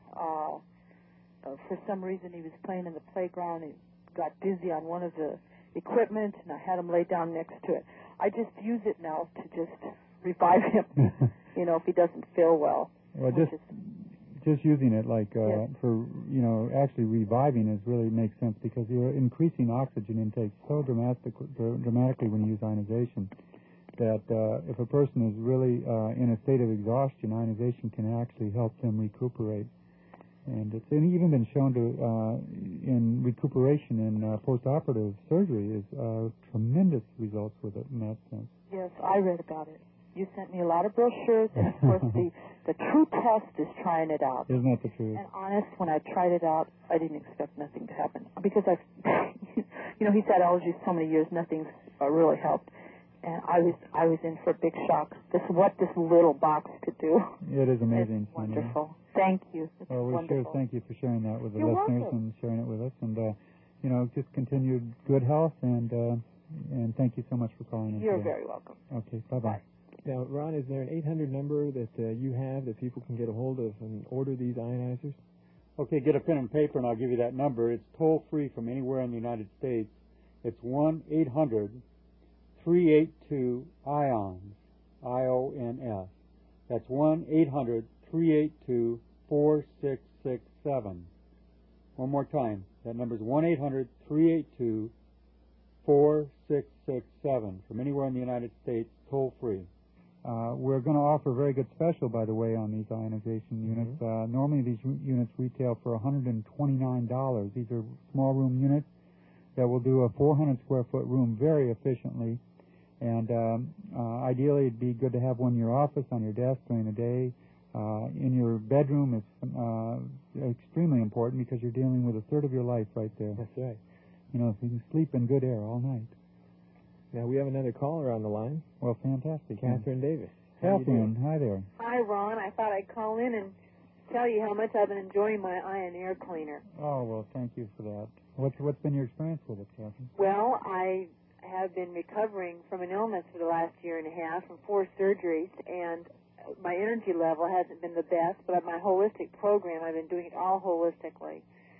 [SPEAKER 4] for some reason he was playing in the playground, he got dizzy on one of the equipment, and I had him lay down next to it. I just use it now to just revive him, if he doesn't feel well.
[SPEAKER 3] Well, just using it for, actually reviving really makes sense, because you're increasing oxygen intake so dramatically when you use ionization that if a person is really in a state of exhaustion, ionization can actually help them recuperate. And it's even been shown to, in recuperation in post-operative surgery, is tremendous results with it in that sense.
[SPEAKER 4] Yes, I read about it. You sent me a lot of brochures, and of course the true test is trying it out.
[SPEAKER 3] Isn't that the truth?
[SPEAKER 4] And honest, when I tried it out, I didn't expect nothing to happen, because he's had allergies so many years, nothing's really helped. And I was in for a big shock. What this little box could do.
[SPEAKER 3] It is amazing.
[SPEAKER 4] It's wonderful. Thank you. It's
[SPEAKER 3] we sure thank you for sharing that with the
[SPEAKER 4] You're
[SPEAKER 3] listeners
[SPEAKER 4] welcome.
[SPEAKER 3] and sharing it with us. And just continued good health, and thank you so much for calling in.
[SPEAKER 4] You're
[SPEAKER 3] today.
[SPEAKER 4] very welcome.
[SPEAKER 3] Okay, bye-bye.
[SPEAKER 2] Now, Ron, is there an 800 number that you have that people can get a hold of and order these ionizers?
[SPEAKER 5] Okay, get a pen and paper, and I'll give you that number. It's toll-free from anywhere in the United States. It's 1-800-382-IONS, I-O-N-S. That's 1-800-382-4667. One more time. That number is 1-800-382-4667 from anywhere in the United States, toll-free.
[SPEAKER 3] We're going to offer a very good special, by the way, on these ionization units. Normally these units retail for $129. These are small room units that will do a 400 square foot room very efficiently. And ideally it'd be good to have one in your office, on your desk during the day. In your bedroom it's extremely important, because you're dealing with a third of your life right there.
[SPEAKER 2] That's right.
[SPEAKER 3] So you can sleep in good air all night.
[SPEAKER 2] Now, we have another caller on the line.
[SPEAKER 5] Well, fantastic.
[SPEAKER 2] Catherine Davis.
[SPEAKER 5] Catherine, hi there.
[SPEAKER 4] Hi, Ron. I thought I'd call in and tell you how much I've been enjoying my ion air cleaner.
[SPEAKER 5] Oh, well, thank you for that. What's been your experience with it, Catherine?
[SPEAKER 4] Well, I have been recovering from an illness for the last year and a half from 4 surgeries, and my energy level hasn't been the best, but my holistic program, I've been doing it all holistically.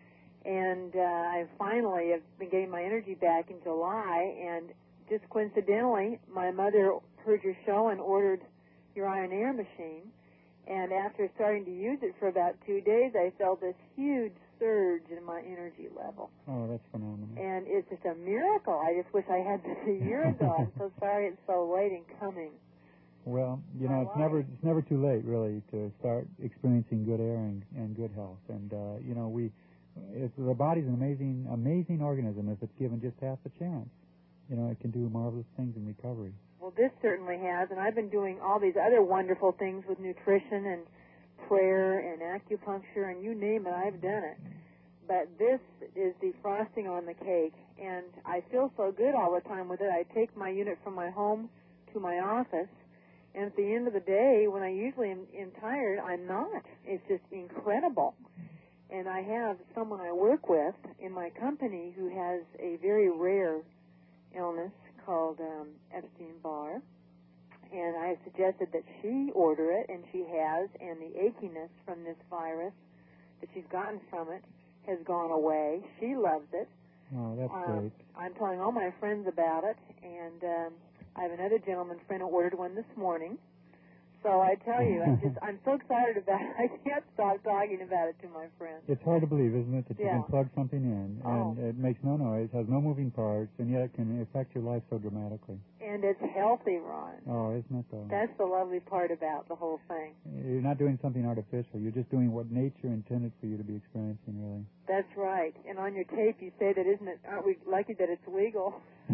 [SPEAKER 4] And I finally have been getting my energy back in July, and just coincidentally, my mother heard your show and ordered your ion air machine. And after starting to use it for about 2 days, I felt this huge surge in my energy level.
[SPEAKER 5] Oh, that's phenomenal.
[SPEAKER 4] And it's just a miracle. I just wish I had this a year ago. I'm so sorry it's so late in coming.
[SPEAKER 5] Well, you know, it's never too late, really, to start experiencing good air and good health. And you know, the body's an amazing organism if it's given just half a chance. You know, it can do marvelous things in recovery.
[SPEAKER 4] Well, this certainly has, and I've been doing all these other wonderful things with nutrition and prayer and acupuncture, and you name it, I've done it. But this is the frosting on the cake, and I feel so good all the time with it. I take my unit from my home to my office, and at the end of the day, when I usually am tired, I'm not. It's just incredible. And I have someone I work with in my company who has a very rare illness called Epstein-Barr, and I have suggested that she order it, and she has, and the achiness from this virus that she's gotten from it has gone away. She loves it.
[SPEAKER 5] Oh, that's great.
[SPEAKER 4] I'm telling all my friends about it, and I have another gentleman friend who ordered one this morning. So I tell you, I'm so excited about it. I can't stop talking about it to my friends.
[SPEAKER 5] It's hard to believe, isn't it, that you can plug something in, and it makes no noise, has no moving parts, and yet it can affect your life so dramatically.
[SPEAKER 4] And it's healthy, Ron.
[SPEAKER 5] Oh, isn't it, though?
[SPEAKER 4] That's the lovely part about the whole thing.
[SPEAKER 5] You're not doing something artificial. You're just doing what nature intended for you to be experiencing, really.
[SPEAKER 4] That's right. And on your tape, you say that, aren't we lucky that it's legal?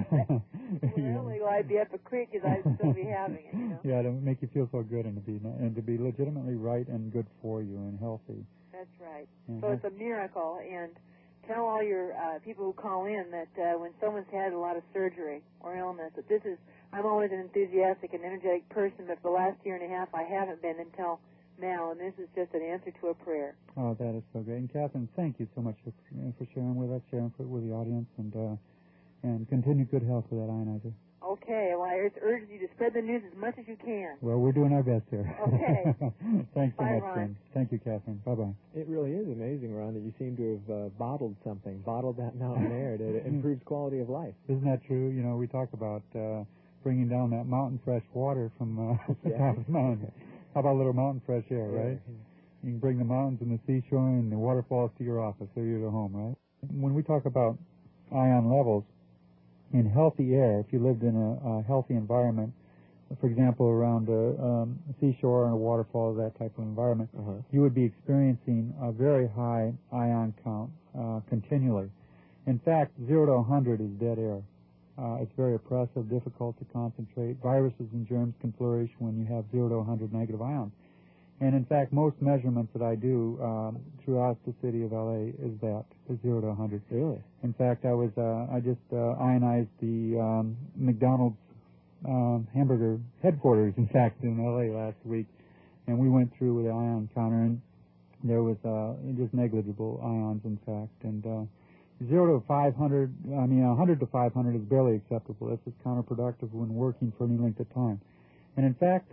[SPEAKER 4] Well, legal, I'd be up a creek because I'd still be having it, you know?
[SPEAKER 5] Yeah, to make you feel so good and to be legitimately right and good for you and healthy.
[SPEAKER 4] That's right.
[SPEAKER 5] Mm-hmm.
[SPEAKER 4] So it's a miracle. And tell all your people who call in that when someone's had a lot of surgery or illness, that I'm always an enthusiastic and energetic person, but for the last year and a half I haven't been until now, and this is just an answer to a prayer.
[SPEAKER 5] Oh, that is so great. And Catherine, thank you so much for sharing with us, sharing with the audience, and continued good health with that ionizer.
[SPEAKER 4] Okay, well, I urge you to spread the news as much as you can.
[SPEAKER 5] Well, we're doing our best here.
[SPEAKER 4] Okay.
[SPEAKER 5] Thanks so
[SPEAKER 4] Bye,
[SPEAKER 5] much,
[SPEAKER 4] Ron.
[SPEAKER 5] Ken. Thank you, Catherine. Bye-bye.
[SPEAKER 2] It really is amazing, Ron, that you seem to have bottled that mountain air to improve quality of life.
[SPEAKER 5] Isn't that true? You know, we talk about bringing down that mountain fresh water from the top of the mountain. How about a little mountain fresh air, right?
[SPEAKER 2] Yeah.
[SPEAKER 5] You can bring the mountains and the seashore and the waterfalls to your office or your home, right? When we talk about ion levels, in healthy air, if you lived in a healthy environment, for example, around a seashore and a waterfall, that type of environment, you would be experiencing a very high ion count continually. In fact, 0 to 100 is dead air. It's very oppressive, difficult to concentrate. Viruses and germs can flourish when you have 0 to 100 negative ions. And in fact, most measurements that I do throughout the city of LA is 0 to 100.
[SPEAKER 2] Really?
[SPEAKER 5] In fact, I just ionized the McDonald's hamburger headquarters, in fact, in LA last week, and we went through with the ion counter, and there was just negligible ions, in fact, and 0 to 500, 100 to 500 is barely acceptable. This is counterproductive when working for any length of time. And in fact,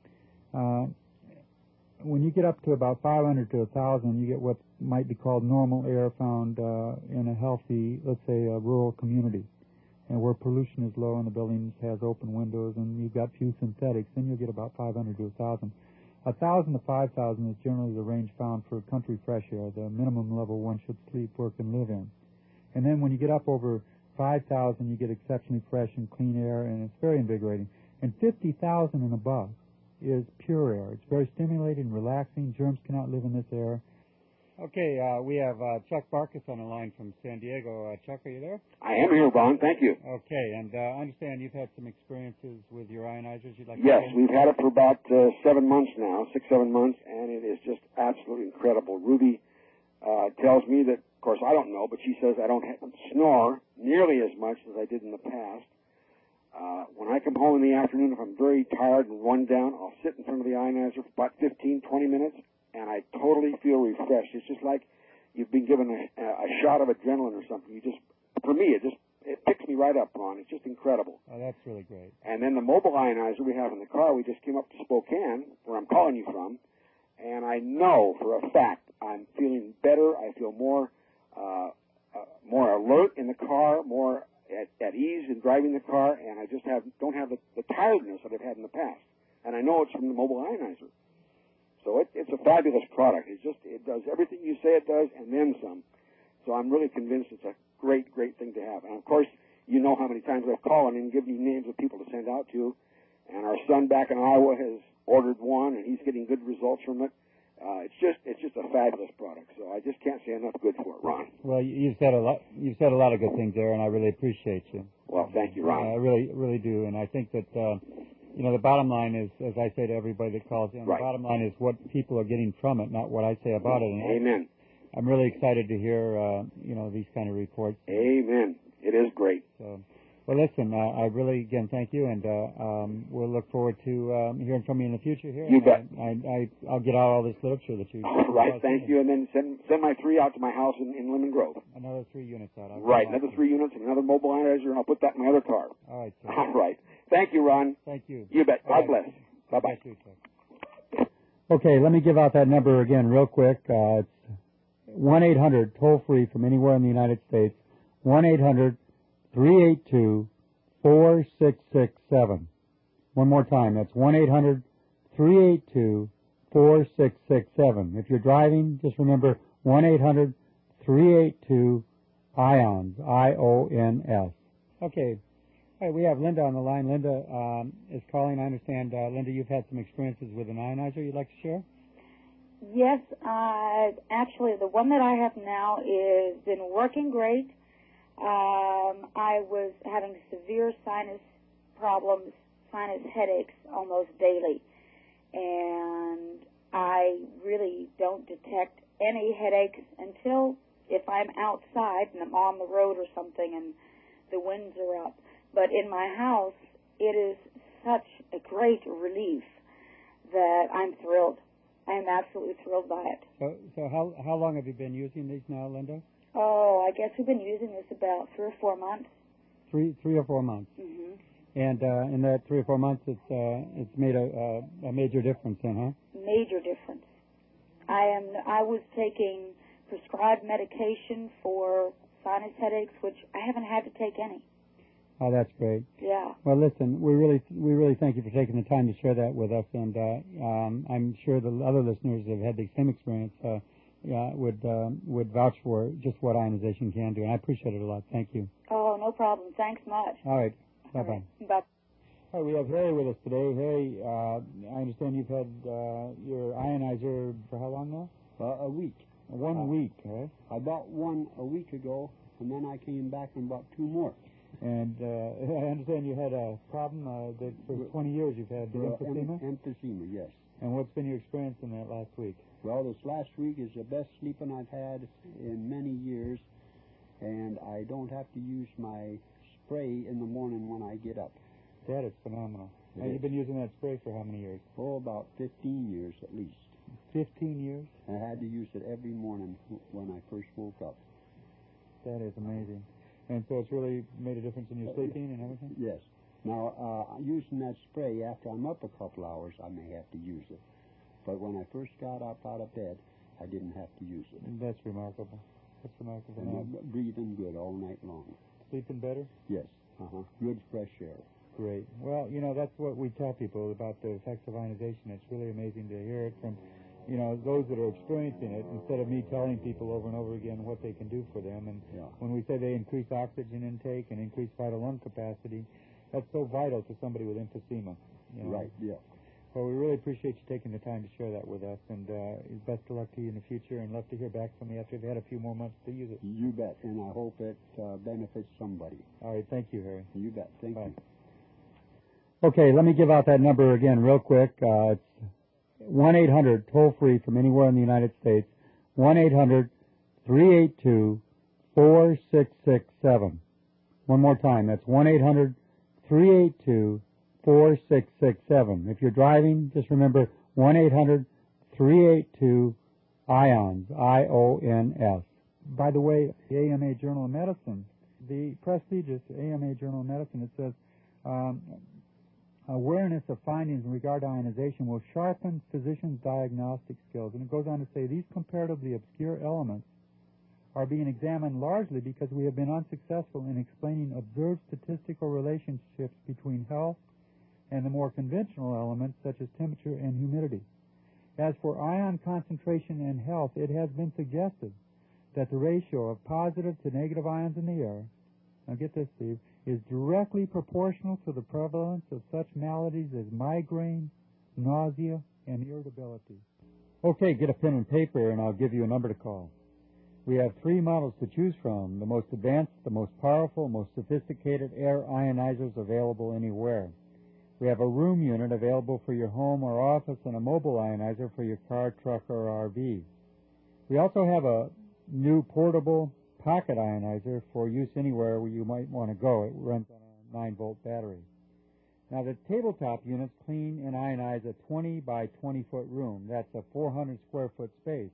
[SPEAKER 5] when you get up to about 500 to 1,000, you get what might be called normal air found in a healthy, let's say, a rural community, and where pollution is low and the building has open windows and you've got few synthetics, then you'll get about 500 to 1,000. 1,000 to 5,000 is generally the range found for country fresh air, the minimum level one should sleep, work, and live in. And then when you get up over 5,000, you get exceptionally fresh and clean air, and it's very invigorating. And 50,000 and above is pure air. It's very stimulating, relaxing. Germs cannot live in this air. Okay, we have Chuck Barkus on the line from San Diego. Chuck, are you there?
[SPEAKER 6] I am here, Ron. Thank you.
[SPEAKER 5] Okay, and I understand you've had some experiences with your ionizers. You'd like
[SPEAKER 6] Yes,
[SPEAKER 5] to
[SPEAKER 6] we've had it for about 7 months now, 6-7 months, and it is just absolutely incredible. Ruby tells me that, of course, I don't know, but she says I don't snore nearly as much as I did in the past. When I come home in the afternoon, if I'm very tired and run down, I'll sit in front of the ionizer for about 15, 20 minutes, and I totally feel refreshed. It's just like you've been given a shot of adrenaline or something. For me, it picks me right up, Ron. It's just incredible.
[SPEAKER 3] Oh, that's really great.
[SPEAKER 6] And then the mobile ionizer we have in the car, we just came up to Spokane, where I'm calling you from, and I know for a fact I'm feeling better. I feel more alert in the car, more at ease in driving the car, and I just don't have the tiredness that I've had in the past. And I know it's from the mobile ionizer. So it's a fabulous product. It does everything you say it does and then some. So I'm really convinced it's a great thing to have. And of course, you know how many times I've called and given you names of people to send out to. And our son back in Iowa has ordered one, and he's getting good results from it. It's just a fabulous product. So I just can't say enough good for it, Ron.
[SPEAKER 3] Well, you've said a lot. You've said a lot of good things there, and I really appreciate you.
[SPEAKER 6] Well, thank you, Ron.
[SPEAKER 3] I really do, and I think that the bottom line is, as I say to everybody that calls in,
[SPEAKER 6] right.
[SPEAKER 3] The bottom line is what people are getting from it, not what I say about it. And
[SPEAKER 6] Amen.
[SPEAKER 3] I'm really excited to hear these kind of reports.
[SPEAKER 6] Amen. It is great.
[SPEAKER 3] So, well, listen, I really, again, thank you, and we'll look forward to hearing from you in the future here.
[SPEAKER 6] You bet.
[SPEAKER 3] I'll get out all this literature that you...
[SPEAKER 6] All right, thank you, and then send my 3 out to my house in Lemon Grove.
[SPEAKER 3] Another 3 units out.
[SPEAKER 6] Right, another 3 units and another mobile ionizer, and I'll put that in my other car.
[SPEAKER 3] All right, sir.
[SPEAKER 6] All right. Thank you, Ron.
[SPEAKER 3] Thank you.
[SPEAKER 6] You bet. God
[SPEAKER 3] right.
[SPEAKER 6] bless. Bye-bye.
[SPEAKER 5] Okay, let me give out that number again real quick. It's 1-800, toll-free from anywhere in the United States, 1-800-382-4667. One more time, that's 1-800-382-4667. If you're driving, just remember 1-800-382-IONS, I-O-N-S. Okay, all right, we have Linda on the line. Linda is calling. I understand, Linda, you've had some experiences with an ionizer you'd like to share?
[SPEAKER 7] Yes, actually, the one that I have now is been working great. I was having severe sinus problems, sinus headaches almost daily, and I really don't detect any headaches until if I'm outside and I'm on the road or something and the winds are up. But in my house, it is such a great relief that I'm thrilled. I am absolutely thrilled by it.
[SPEAKER 5] So how long have you been using these now, Linda?
[SPEAKER 7] Oh, I guess we've been using this about 3 or 4 months.
[SPEAKER 5] 3 or 4 months.
[SPEAKER 7] Mm-hmm.
[SPEAKER 5] And in that 3 or 4 months, it's made a major difference, then, huh?
[SPEAKER 7] Major difference. I was taking prescribed medication for sinus headaches, which I haven't had to take any.
[SPEAKER 5] Oh, that's great.
[SPEAKER 7] Yeah.
[SPEAKER 5] Well, listen, we really thank you for taking the time to share that with us, and I'm sure the other listeners have had the same experience would vouch for just what ionization can do, and I appreciate it a lot. Thank you.
[SPEAKER 7] Oh, no problem. Thanks much.
[SPEAKER 5] All right. Bye-bye.
[SPEAKER 7] All right. Bye.
[SPEAKER 5] All right, we have Harry with us today. Harry, I understand you've had your ionizer for how long now?
[SPEAKER 8] A week.
[SPEAKER 5] 1 week, huh?
[SPEAKER 8] I bought one a week ago, and then I came back and bought 2 more.
[SPEAKER 5] And I understand you had a problem that for 20 years you've had emphysema?
[SPEAKER 8] Emphysema, yes.
[SPEAKER 5] And what's been your experience in that last week?
[SPEAKER 8] Well, this last week is the best sleeping I've had in many years, and I don't have to use my spray in the morning when I get up.
[SPEAKER 5] That is phenomenal. And you've been using that spray for how many years?
[SPEAKER 8] Oh, about 15 years at least.
[SPEAKER 5] 15 years?
[SPEAKER 8] I had to use it every morning when I first woke up.
[SPEAKER 5] That is amazing. And so it's really made a difference in your sleeping and everything?
[SPEAKER 8] Yes. Now, using that spray, after I'm up a couple hours, I may have to use it. But when I first got up out of bed, I didn't have to use it.
[SPEAKER 5] That's remarkable. That's remarkable.
[SPEAKER 8] And breathing good all night long.
[SPEAKER 5] Sleeping better?
[SPEAKER 8] Yes. Good fresh air.
[SPEAKER 5] Great. Well, that's what we tell people about the effects of ionization. It's really amazing to hear it from those that are experiencing it, instead of me telling people over and over again what they can do for them. And when we say they increase oxygen intake and increase vital lung capacity, that's so vital to somebody with emphysema.
[SPEAKER 8] Right, yeah.
[SPEAKER 5] Well, we really appreciate you taking the time to share that with us, and best of luck to you in the future, and love to hear back from you after you've had a few more months to use it.
[SPEAKER 8] You bet, and I hope it benefits somebody.
[SPEAKER 5] All right, thank you, Harry.
[SPEAKER 8] You bet. Thank you.
[SPEAKER 5] Okay, let me give out that number again real quick. It's 1-800, toll-free from anywhere in the United States, 1-800-382-4667. One more time, that's 1-800-382-4667. If you're driving, just remember 1-800-382-IONS, I-O-N-S.
[SPEAKER 3] By the way, the AMA Journal of Medicine, the prestigious AMA Journal of Medicine, it says, awareness of findings in regard to ionization will sharpen physicians' diagnostic skills. And it goes on to say these comparatively obscure elements are being examined largely because we have been unsuccessful in explaining observed statistical relationships between health and the more conventional elements such as temperature and humidity. As for ion concentration and health, it has been suggested that the ratio of positive to negative ions in the air, now get this, Steve, is directly proportional to the prevalence of such maladies as migraine, nausea, and irritability.
[SPEAKER 5] Okay, get a pen and paper and I'll give you a number to call. We have 3 models to choose from, the most advanced, the most powerful, most sophisticated air ionizers available anywhere. We have a room unit available for your home or office and a mobile ionizer for your car, truck, or RV. We also have a new portable pocket ionizer for use anywhere where you might want to go. It runs on a 9-volt battery. Now, the tabletop units clean and ionize a 20 by 20-foot room. That's a 400 square foot space.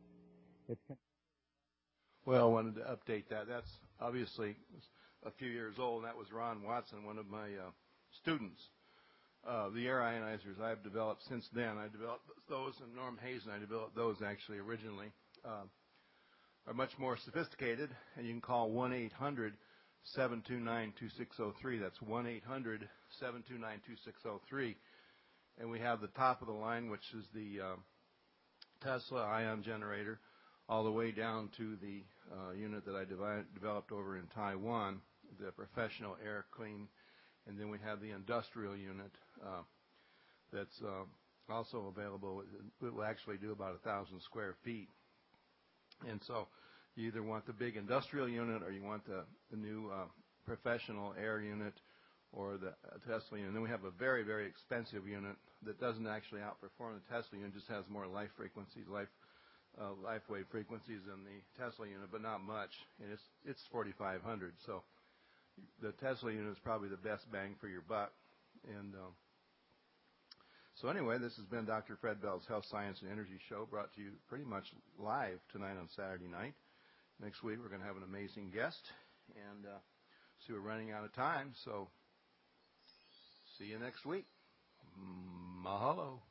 [SPEAKER 1] Well, I wanted to update that. That's obviously a few years old, and that was Ron Watson, one of my students. The air ionizers I've developed since then, I developed those, and Norm Hayes and I developed those actually originally, are much more sophisticated, and you can call 1-800-729-2603. That's 1-800-729-2603. And we have the top of the line, which is the Tesla ion generator, all the way down to the unit that I developed over in Taiwan, the professional air clean. And then we have the industrial unit that's also available. It will actually do about 1,000 square feet. And so you either want the big industrial unit or you want the new professional air unit or the Tesla unit. And then we have a very, very expensive unit that doesn't actually outperform the Tesla unit, just has more life frequencies, life wave frequencies than the Tesla unit, but not much. And it's $4,500. So the Tesla unit is probably the best bang for your buck. And so anyway, this has been Dr. Fred Bell's Health, Science, and Energy Show, brought to you pretty much live tonight on Saturday night. Next week we're going to have an amazing guest, and see we're running out of time, so see you next week. Mahalo.